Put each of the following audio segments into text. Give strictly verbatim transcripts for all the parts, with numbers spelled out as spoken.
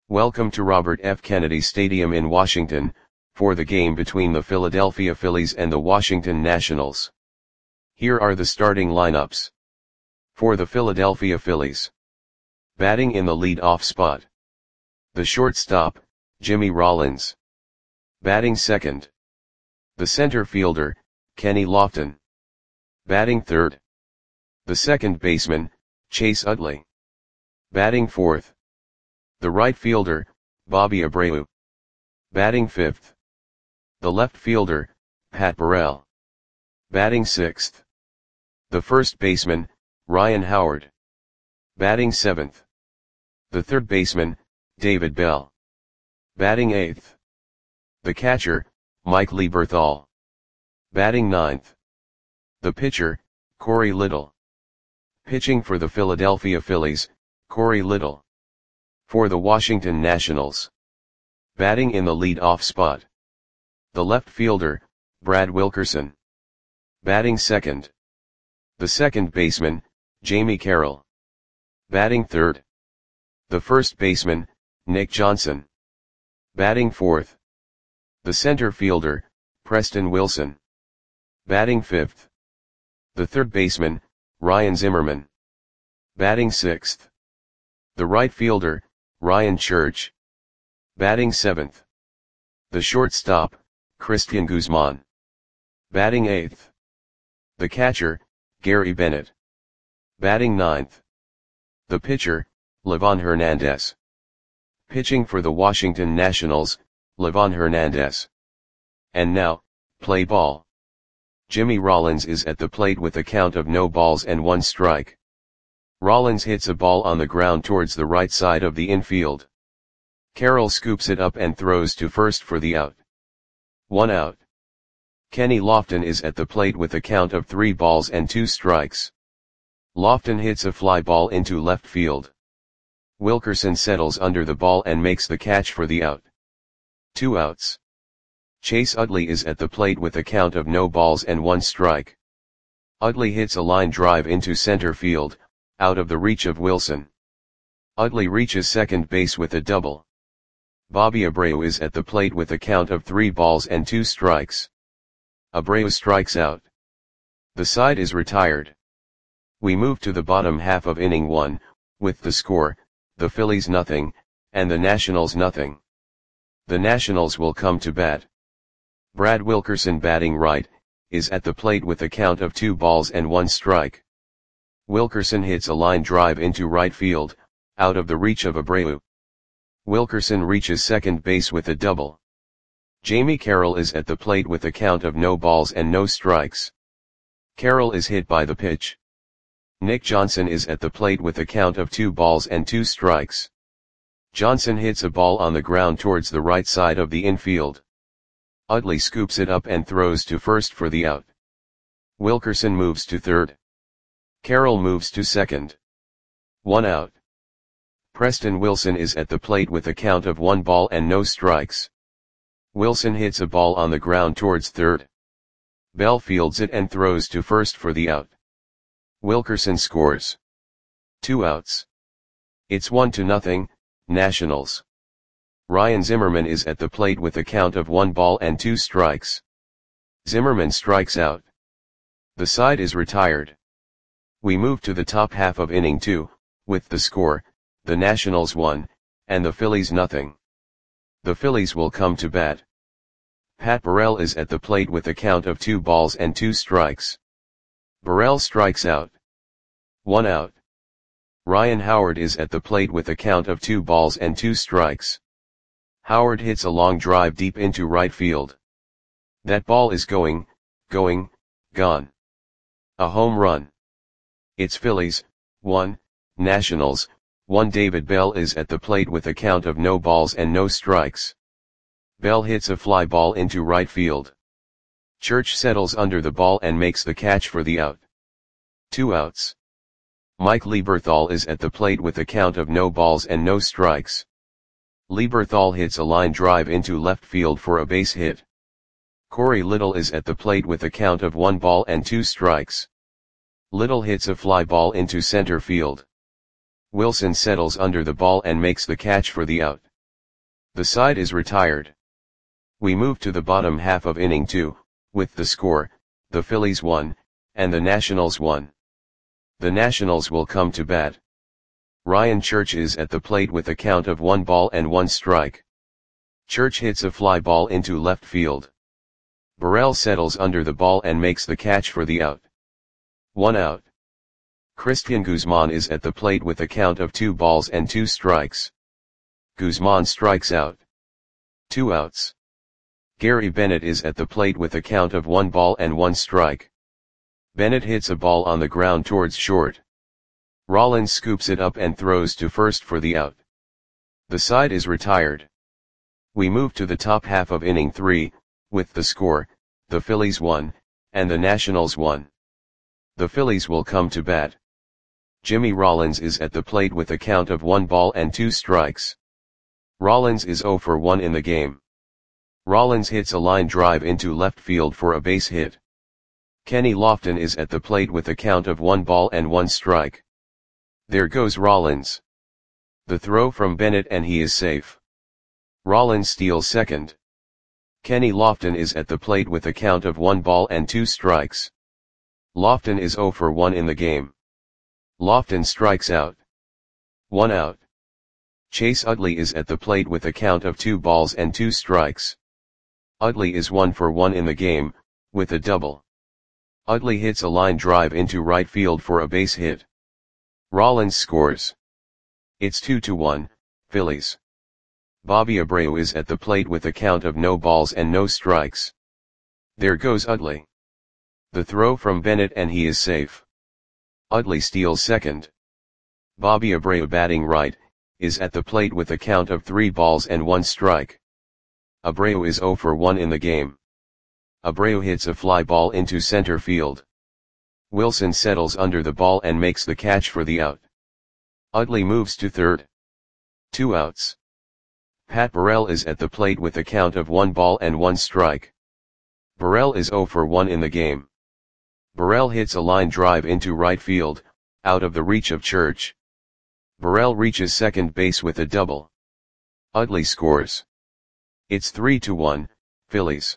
Welcome to Robert F. Kennedy Stadium in Washington, for the game between the Philadelphia Phillies and the Washington Nationals. Here are the starting lineups. For the Philadelphia Phillies. Batting in the lead-off spot. The shortstop, Jimmy Rollins. Batting second. The center fielder, Kenny Lofton. Batting third. The second baseman, Chase Utley. Batting fourth. The right fielder, Bobby Abreu. Batting fifth. The left fielder, Pat Burrell. Batting sixth. The first baseman, Ryan Howard. Batting seventh. The third baseman, David Bell. Batting eighth. The catcher, Mike Lieberthal. Batting ninth. The pitcher, Corey Little. Pitching for the Philadelphia Phillies, Corey Little. For the Washington Nationals. Batting in the lead-off spot. The left fielder, Brad Wilkerson. Batting second. The second baseman, Jamie Carroll. Batting third. The first baseman, Nick Johnson. Batting fourth. The center fielder, Preston Wilson. Batting fifth. The third baseman, Ryan Zimmerman. Batting sixth. The right fielder, Ryan Church. Batting seventh. The shortstop, Christian Guzman. Batting eighth. The catcher, Gary Bennett. Batting ninth. The pitcher, Livan Hernandez. Pitching for the Washington Nationals, Livan Hernandez. And now, play ball. Jimmy Rollins is at the plate with a count of no balls and one strike. Rollins hits a ball on the ground towards the right side of the infield. Carroll scoops it up and throws to first for the out. One out. Kenny Lofton is at the plate with a count of three balls and two strikes. Lofton hits a fly ball into left field. Wilkerson settles under the ball and makes the catch for the out. Two outs. Chase Utley is at the plate with a count of no balls and one strike. Utley hits a line drive into center field, out of the reach of Wilson. Utley reaches second base with a double. Bobby Abreu is at the plate with a count of three balls and two strikes. Abreu strikes out. The side is retired. We move to the bottom half of inning one, with the score, the Phillies nothing, and the Nationals nothing. The Nationals will come to bat. Brad Wilkerson, batting right, is at the plate with a count of two balls and one strike. Wilkerson hits a line drive into right field, out of the reach of Abreu. Wilkerson reaches second base with a double. Jamie Carroll is at the plate with a count of no balls and no strikes. Carroll is hit by the pitch. Nick Johnson is at the plate with a count of two balls and two strikes. Johnson hits a ball on the ground towards the right side of the infield. Utley scoops it up and throws to first for the out. Wilkerson moves to third. Carroll moves to second. One out. Preston Wilson is at the plate with a count of one ball and no strikes. Wilson hits a ball on the ground towards third. Bell fields it and throws to first for the out. Wilkerson scores. Two outs. It's one to nothing, Nationals. Ryan Zimmerman is at the plate with a count of one ball and two strikes. Zimmerman strikes out. The side is retired. We move to the top half of inning two, with the score, the Nationals one, and the Phillies nothing. The Phillies will come to bat. Pat Burrell is at the plate with a count of two balls and two strikes. Burrell strikes out. One out. Ryan Howard is at the plate with a count of two balls and two strikes. Howard hits a long drive deep into right field. That ball is going, going, gone. A home run. It's Phillies, one, Nationals, one. David Bell is at the plate with a count of no balls and no strikes. Bell hits a fly ball into right field. Church settles under the ball and makes the catch for the out. Two outs. Mike Lieberthal is at the plate with a count of no balls and no strikes. Lieberthal hits a line drive into left field for a base hit. Corey Little is at the plate with a count of one ball and two strikes. Little hits a fly ball into center field. Wilson settles under the ball and makes the catch for the out. The side is retired. We move to the bottom half of inning two, with the score, the Phillies one, and the Nationals one. The Nationals will come to bat. Ryan Church is at the plate with a count of one ball and one strike. Church hits a fly ball into left field. Burrell settles under the ball and makes the catch for the out. One out. Christian Guzman is at the plate with a count of two balls and two strikes. Guzman strikes out. Two outs. Gary Bennett is at the plate with a count of one ball and one strike. Bennett hits a ball on the ground towards short. Rollins scoops it up and throws to first for the out. The side is retired. We move to the top half of inning three, with the score, the Phillies one, and the Nationals one. The Phillies will come to bat. Jimmy Rollins is at the plate with a count of one ball and two strikes. Rollins is zero for one in the game. Rollins hits a line drive into left field for a base hit. Kenny Lofton is at the plate with a count of one ball and one strike. There goes Rollins. The throw from Bennett and he is safe. Rollins steals second. Kenny Lofton is at the plate with a count of one ball and two strikes. Lofton is zero for one in the game. Lofton strikes out. One out. Chase Utley is at the plate with a count of two balls and two strikes. Utley is one for one in the game, with a double. Utley hits a line drive into right field for a base hit. Rollins scores. It's two to one, Phillies. Bobby Abreu is at the plate with a count of no balls and no strikes. There goes Utley. The throw from Bennett and he is safe. Utley steals second. Bobby Abreu, batting right, is at the plate with a count of three balls and one strike. Abreu is zero for one in the game. Abreu hits a fly ball into center field. Wilson settles under the ball and makes the catch for the out. Utley moves to third. Two outs. Pat Burrell is at the plate with a count of one ball and one strike. Burrell is zero for one in the game. Burrell hits a line drive into right field, out of the reach of Church. Burrell reaches second base with a double. Utley scores. It's three to one, Phillies.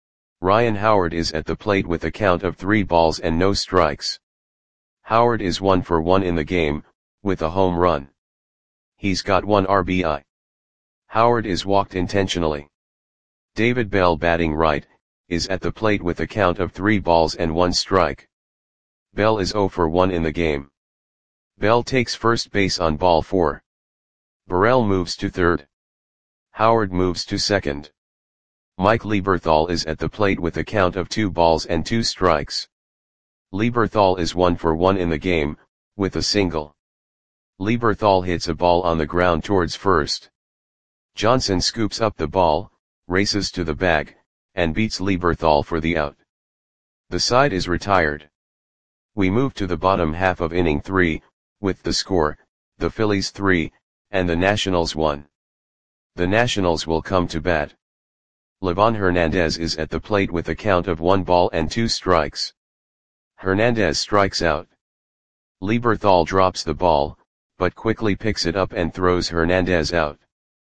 Ryan Howard is at the plate with a count of three balls and no strikes. Howard is one for one in the game, with a home run. He's got one R B I. Howard is walked intentionally. David Bell, batting right, is at the plate with a count of three balls and one strike. Bell is zero for one in the game. Bell takes first base on ball four. Burrell moves to third. Howard moves to second. Mike Lieberthal is at the plate with a count of two balls and two strikes. Lieberthal is one for one in the game, with a single. Lieberthal hits a ball on the ground towards first. Johnson scoops up the ball, races to the bag, and beats Lieberthal for the out. The side is retired. We move to the bottom half of inning three, with the score, the Phillies three, and the Nationals one. The Nationals will come to bat. Livan Hernandez is at the plate with a count of one ball and two strikes. Hernandez strikes out. Lieberthal drops the ball, but quickly picks it up and throws Hernandez out.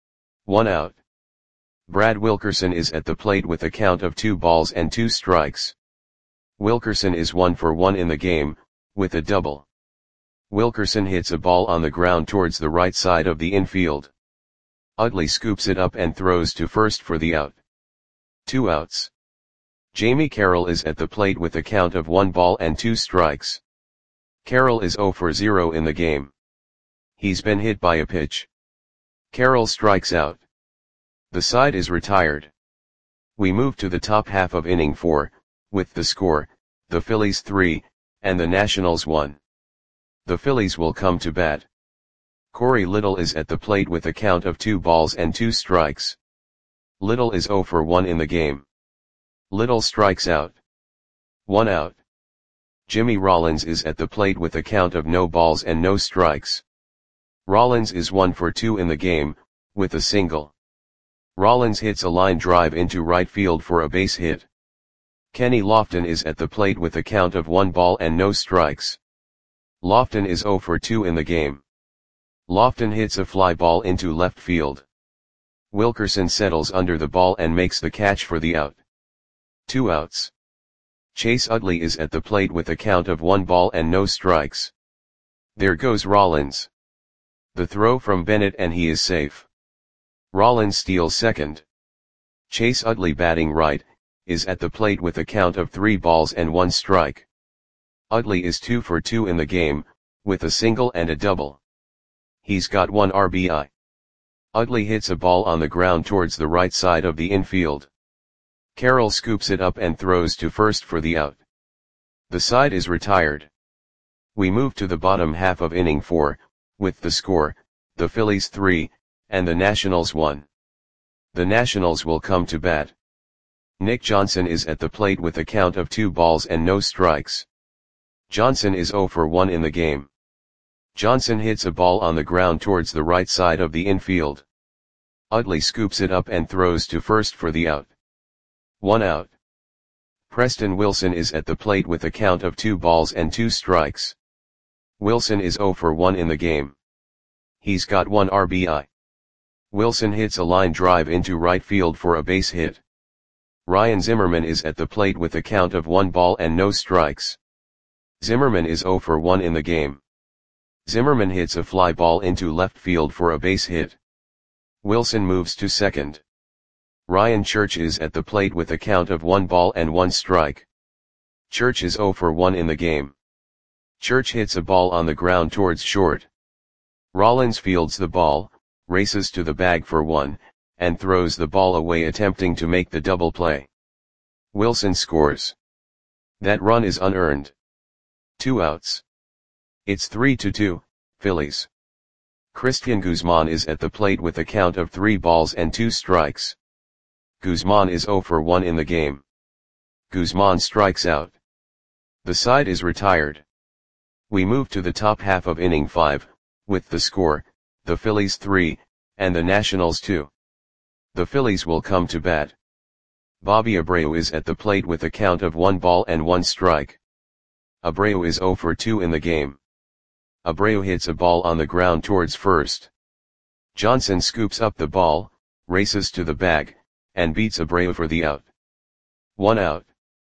One out. Brad Wilkerson is at the plate with a count of two balls and two strikes. Wilkerson is one for one in the game, with a double. Wilkerson hits a ball on the ground towards the right side of the infield. Utley scoops it up and throws to first for the out. Two outs. Jamie Carroll is at the plate with a count of one ball and two strikes. Carroll is zero for zero in the game. He's been hit by a pitch. Carroll strikes out. The side is retired. We move to the top half of inning four, with the score, the Phillies three, and the Nationals one. The Phillies will come to bat. Corey Little is at the plate with a count of two balls and two strikes. Little is zero for one in the game. Little strikes out. One out. Jimmy Rollins is at the plate with a count of no balls and no strikes. Rollins is one for two in the game, with a single. Rollins hits a line drive into right field for a base hit. Kenny Lofton is at the plate with a count of one ball and no strikes. Lofton is zero for two in the game. Lofton hits a fly ball into left field. Wilkerson settles under the ball and makes the catch for the out. Two outs. Chase Utley is at the plate with a count of one ball and no strikes. There goes Rollins. The throw from Bennett and he is safe. Rollins steals second. Chase Utley, batting right, is at the plate with a count of three balls and one strike. Utley is two for two in the game, with a single and a double. He's got one R B I. Utley hits a ball on the ground towards the right side of the infield. Carroll scoops it up and throws to first for the out. The side is retired. We move to the bottom half of inning four, with the score, the Phillies three, and the Nationals one. The Nationals will come to bat. Nick Johnson is at the plate with a count of two balls and no strikes. Johnson is oh for one in the game. Johnson hits a ball on the ground towards the right side of the infield. Utley scoops it up and throws to first for the out. One out. Preston Wilson is at the plate with a count of two balls and two strikes. Wilson is oh for one in the game. He's got one R B I. Wilson hits a line drive into right field for a base hit. Ryan Zimmerman is at the plate with a count of one ball and no strikes. Zimmerman is oh for one in the game. Zimmerman hits a fly ball into left field for a base hit. Wilson moves to second. Ryan Church is at the plate with a count of one ball and one strike. Church is oh for one in the game. Church hits a ball on the ground towards short. Rollins fields the ball, races to the bag for one, and throws the ball away, attempting to make the double play. Wilson scores. That run is unearned. Two outs. It's three to two, Phillies. Christian Guzman is at the plate with a count of three balls and two strikes. Guzman is oh for one in the game. Guzman strikes out. The side is retired. We move to the top half of inning five, with the score, the Phillies three, and the Nationals two. The Phillies will come to bat. Bobby Abreu is at the plate with a count of one ball and one strike. Abreu is oh for two in the game. Abreu hits a ball on the ground towards first. Johnson scoops up the ball, races to the bag, and beats Abreu for the out. One out.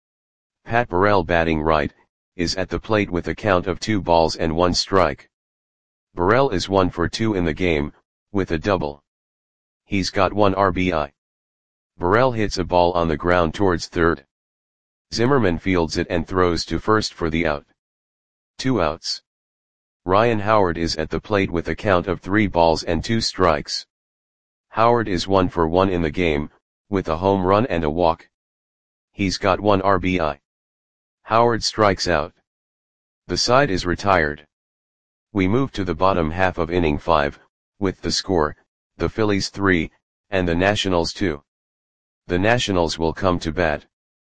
Pat Burrell, batting right, is at the plate with a count of two balls and one strike. Burrell is one for two in the game, with a double. He's got one R B I. Burrell hits a ball on the ground towards third. Zimmerman fields it and throws to first for the out. Two outs. Ryan Howard is at the plate with a count of three balls and two strikes. Howard is one for one in the game, with a home run and a walk. He's got one R B I. Howard strikes out. The side is retired. We move to the bottom half of inning five, with the score, the Phillies three, and the Nationals two. The Nationals will come to bat.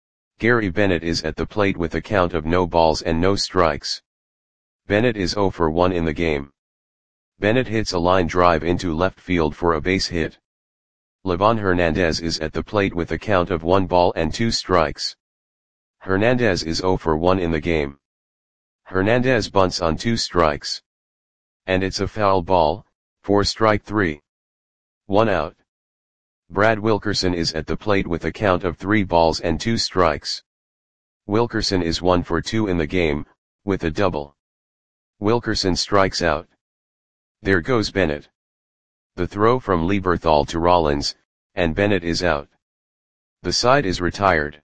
Gary Bennett is at the plate with a count of no balls and no strikes. Bennett is oh for one in the game. Bennett hits a line drive into left field for a base hit. Livan Hernandez is at the plate with a count of one ball and two strikes. Hernandez is oh for one in the game. Hernandez bunts on two strikes. And it's a foul ball, for strike three. One out. Brad Wilkerson is at the plate with a count of three balls and two strikes. Wilkerson is one for two in the game, with a double. Wilkerson strikes out. There goes Bennett. The throw from Lieberthal to Rollins, and Bennett is out. The side is retired.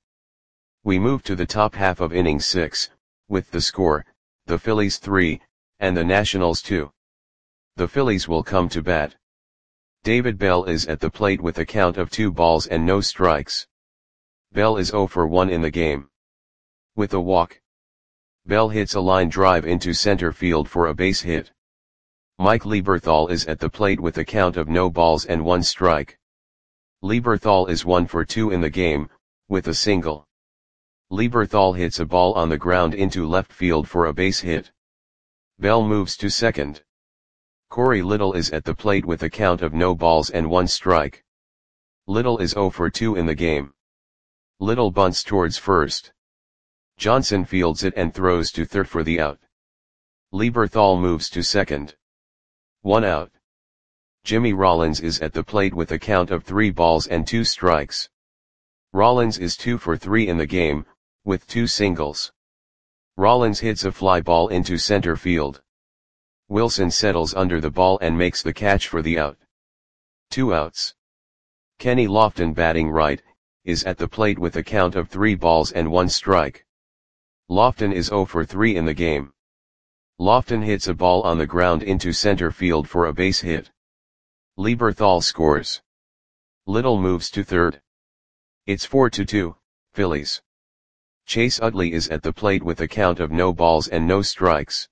We move to the top half of inning six, with the score, the Phillies three, and the Nationals two. The Phillies will come to bat. David Bell is at the plate with a count of two balls and no strikes. Bell is oh for one in the game. With a walk. Bell hits a line drive into center field for a base hit. Mike Lieberthal is at the plate with a count of no balls and one strike. Lieberthal is one for two in the game, with a single. Lieberthal hits a ball on the ground into left field for a base hit. Bell moves to second. Corey Little is at the plate with a count of no balls and one strike. Little is oh for two in the game. Little bunts towards first. Johnson fields it and throws to third for the out. Lieberthal moves to second. One out. Jimmy Rollins is at the plate with a count of three balls and two strikes. Rollins is two for three in the game, with two singles. Rollins hits a fly ball into center field. Wilson settles under the ball and makes the catch for the out. Two outs. Kenny Lofton, batting right, is at the plate with a count of three balls and one strike. Lofton is zero for three in the game. Lofton hits a ball on the ground into center field for a base hit. Lieberthal scores. Little moves to third. It's four to two, Phillies. Chase Utley is at the plate with a count of no balls and no strikes.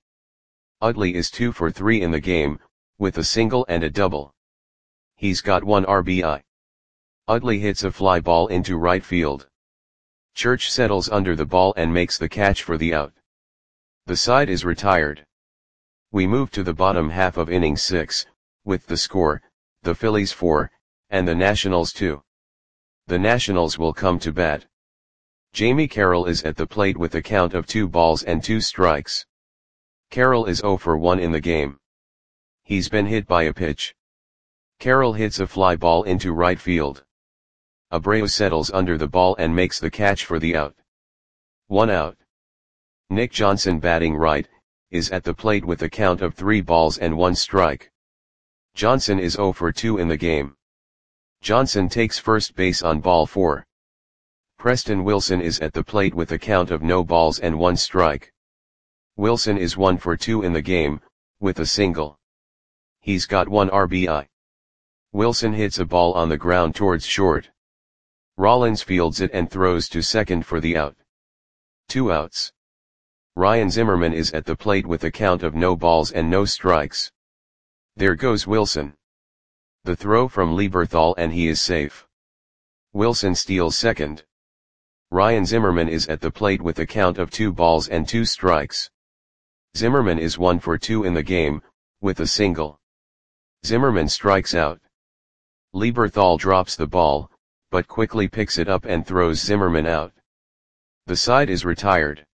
Utley is two for three in the game, with a single and a double. He's got one R B I. Utley hits a fly ball into right field. Church settles under the ball and makes the catch for the out. The side is retired. We move to the bottom half of inning six, with the score, the Phillies four, and the Nationals two. The Nationals will come to bat. Jamie Carroll is at the plate with a count of two balls and two strikes. Carroll is zero for one in the game. He's been hit by a pitch. Carroll hits a fly ball into right field. Abreu settles under the ball and makes the catch for the out. One out. Nick Johnson, batting right, is at the plate with a count of three balls and one strike. Johnson is zero for two in the game. Johnson takes first base on ball four. Preston Wilson is at the plate with a count of no balls and one strike. Wilson is one for two in the game, with a single. He's got one R B I. Wilson hits a ball on the ground towards short. Rollins fields it and throws to second for the out. Two outs. Ryan Zimmerman is at the plate with a count of no balls and no strikes. There goes Wilson. The throw from Lieberthal and he is safe. Wilson steals second. Ryan Zimmerman is at the plate with a count of two balls and two strikes. Zimmerman is one for two in the game, with a single. Zimmerman strikes out. Lieberthal drops the ball, but quickly picks it up and throws Zimmerman out. The side is retired.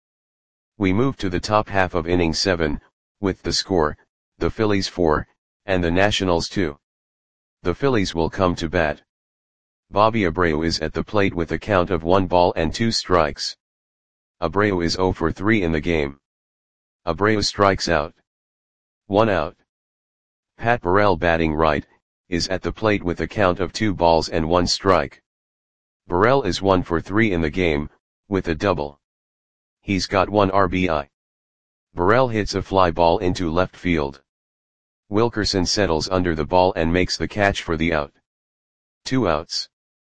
We move to the top half of inning seven, with the score, the Phillies four, and the Nationals two. The Phillies will come to bat. Bobby Abreu is at the plate with a count of one ball and two strikes. Abreu is zero for three in the game. Abreu strikes out. One out. Pat Burrell, batting right, is at the plate with a count of two balls and one strike. Burrell is one for three in the game, with a double. He's got one R B I. Burrell hits a fly ball into left field. Wilkerson settles under the ball and makes the catch for the out. Two outs.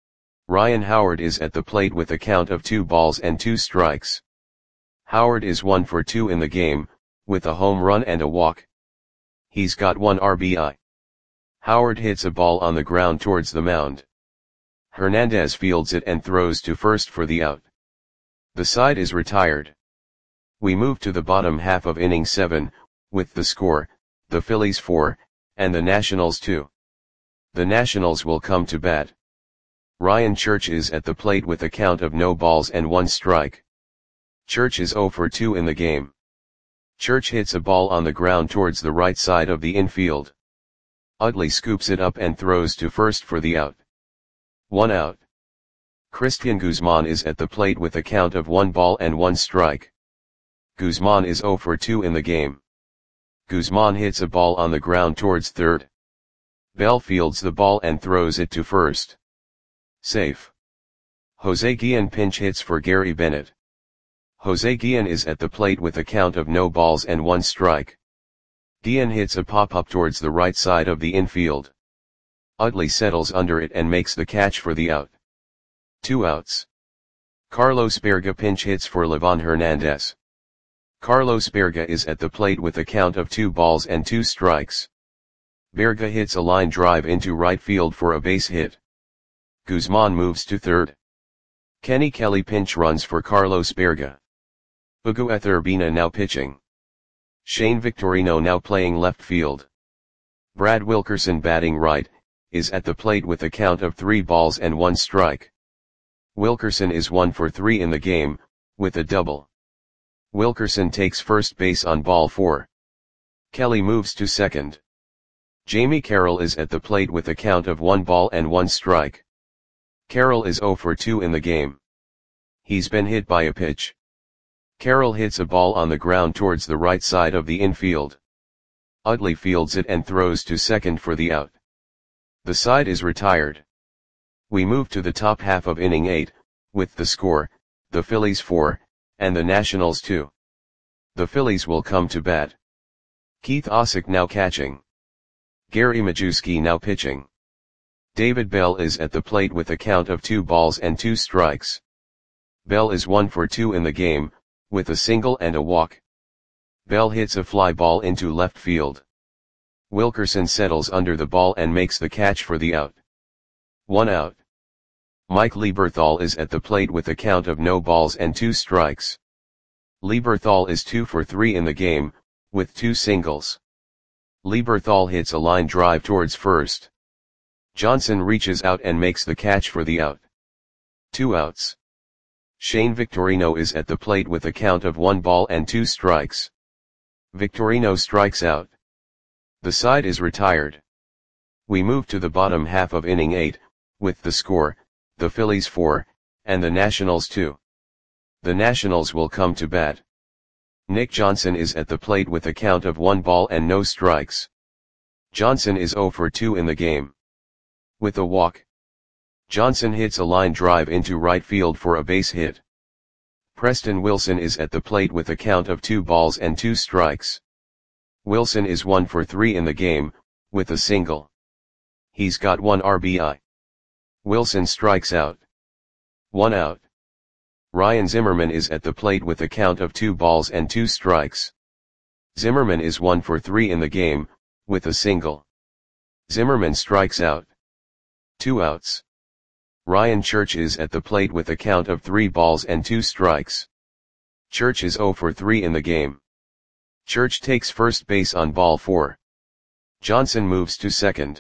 Ryan Howard is at the plate with a count of two balls and two strikes. Howard is one for two in the game, with a home run and a walk. He's got one R B I. Howard hits a ball on the ground towards the mound. Hernandez fields it and throws to first for the out. The side is retired. We move to the bottom half of inning seven, with the score, the Phillies four, and the Nationals two. The Nationals will come to bat. Ryan Church is at the plate with a count of no balls and one strike. Church is zero for two in the game. Church hits a ball on the ground towards the right side of the infield. Utley scoops it up and throws to first for the out. One out. Christian Guzman is at the plate with a count of one ball and one strike. Guzman is zero for two in the game. Guzman hits a ball on the ground towards third. Bell fields the ball and throws it to first. Safe. Jose Guillen pinch hits for Gary Bennett. Jose Guillen is at the plate with a count of no balls and one strike. Guillen hits a pop-up towards the right side of the infield. Utley settles under it and makes the catch for the out. Two outs. Carlos Berga pinch hits for Livan Hernandez. Carlos Berga is at the plate with a count of two balls and two strikes. Berga hits a line drive into right field for a base hit. Guzman moves to third. Kenny Kelly pinch runs for Carlos Berga. Ugueth Urbina now pitching. Shane Victorino now playing left field. Brad Wilkerson, batting right, is at the plate with a count of three balls and one strike. Wilkerson is one for three in the game, with a double. Wilkerson takes first base on ball four. Kelly moves to second. Jamie Carroll is at the plate with a count of one ball and one strike. Carroll is zero for two in the game. He's been hit by a pitch. Carroll hits a ball on the ground towards the right side of the infield. Utley fields it and throws to second for the out. The side is retired. We move to the top half of inning eight, with the score, the Phillies four, and the Nationals two. The Phillies will come to bat. Keith Osick now catching. Gary Majewski now pitching. David Bell is at the plate with a count of two balls and two strikes. Bell is one for two in the game, with a single and a walk. Bell hits a fly ball into left field. Wilkerson settles under the ball and makes the catch for the out. One out. Mike Lieberthal is at the plate with a count of no balls and two strikes. Lieberthal is two for three in the game, with two singles. Lieberthal hits a line drive towards first. Johnson reaches out and makes the catch for the out. Two outs. Shane Victorino is at the plate with a count of one ball and two strikes. Victorino strikes out. The side is retired. We move to the bottom half of inning eight, with the score, the Phillies four, and the Nationals two. The Nationals will come to bat. Nick Johnson is at the plate with a count of one ball and no strikes. Johnson is zero for two in the game. With a walk. Johnson hits a line drive into right field for a base hit. Preston Wilson is at the plate with a count of two balls and two strikes. Wilson is one for three in the game, with a single. He's got one R B I. Wilson strikes out. One out. Ryan Zimmerman is at the plate with a count of two balls and two strikes. Zimmerman is one for three in the game, with a single. Zimmerman strikes out. Two outs. Ryan Church is at the plate with a count of three balls and two strikes. Church is zero for three in the game. Church takes first base on ball four. Johnson moves to second.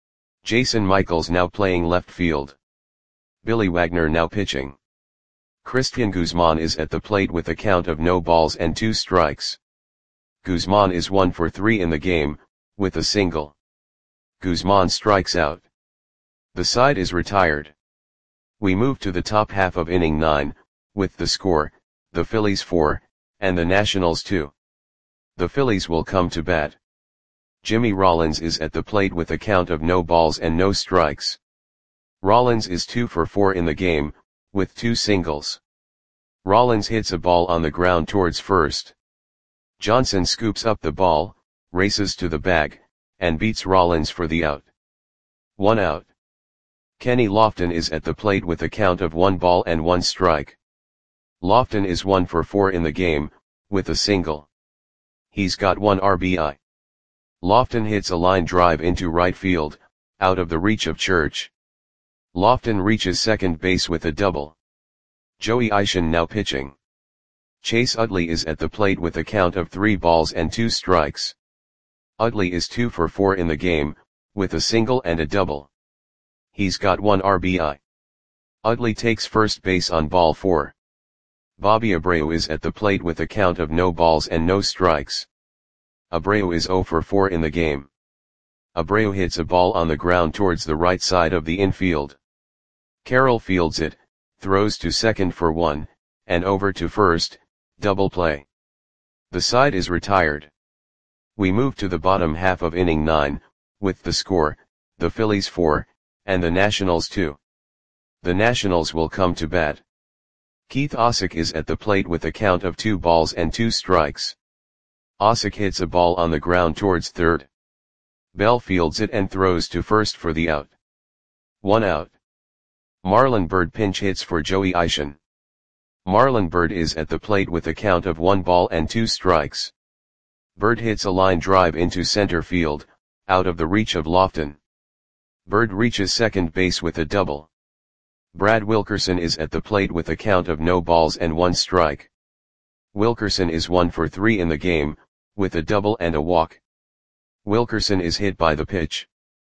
Jason Michaels now playing left field. Billy Wagner now pitching. Christian Guzman is at the plate with a count of no balls and two strikes. Guzman is one for three in the game, with a single. Guzman strikes out. The side is retired. We move to the top half of inning nine, with the score, the Phillies four, and the Nationals two. The Phillies will come to bat. Jimmy Rollins is at the plate with a count of no balls and no strikes. Rollins is two for four in the game, with two singles. Rollins hits a ball on the ground towards first. Johnson scoops up the ball, races to the bag, and beats Rollins for the out. One out. Kenny Lofton is at the plate with a count of one ball and one strike. Lofton is one for four in the game, with a single. He's got one R B I. Lofton hits a line drive into right field, out of the reach of Church. Lofton reaches second base with a double. Joey Isham now pitching. Chase Utley is at the plate with a count of three balls and two strikes. Utley is two for four in the game, with a single and a double. He's got one R B I. Utley takes first base on ball four. Bobby Abreu is at the plate with a count of no balls and no strikes. Abreu is zero for four in the game. Abreu hits a ball on the ground towards the right side of the infield. Carroll fields it, throws to second for one, and over to first, double play. The side is retired. We move to the bottom half of inning nine, with the score, the Phillies four, and the Nationals two. The Nationals will come to bat. Keith Osick is at the plate with a count of two balls and two strikes. Osick hits a ball on the ground towards third. Bell fields it and throws to first for the out. One out. Marlon Byrd pinch hits for Joey Isham. Marlon Byrd is at the plate with a count of one ball and two strikes. Byrd hits a line drive into center field, out of the reach of Lofton. Byrd reaches second base with a double. Brad Wilkerson is at the plate with a count of no balls and one strike. Wilkerson is one for three in the game, with a double and a walk. Wilkerson is hit by the pitch.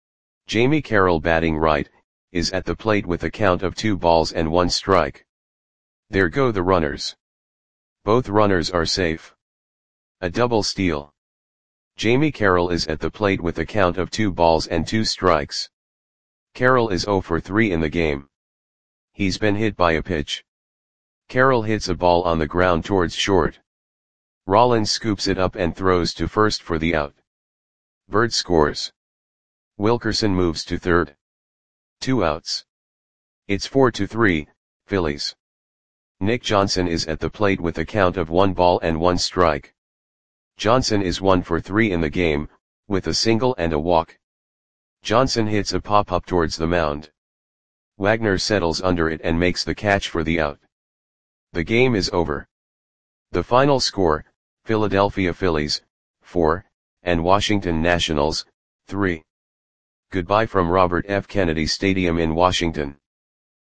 Jamie Carroll batting right, is at the plate with a count of two balls and one strike. There go the runners. Both runners are safe. A double steal. Jamie Carroll is at the plate with a count of two balls and two strikes. Carroll is zero for three in the game. He's been hit by a pitch. Carroll hits a ball on the ground towards short. Rollins scoops it up and throws to first for the out. Bird scores. Wilkerson moves to third. Two outs. It's four to three, Phillies. Nick Johnson is at the plate with a count of one ball and one strike. Johnson is one for three in the game, with a single and a walk. Johnson hits a pop-up towards the mound. Wagner settles under it and makes the catch for the out. The game is over. The final score, Philadelphia Phillies, four, and Washington Nationals, three. Goodbye from Robert F. Kennedy Stadium in Washington.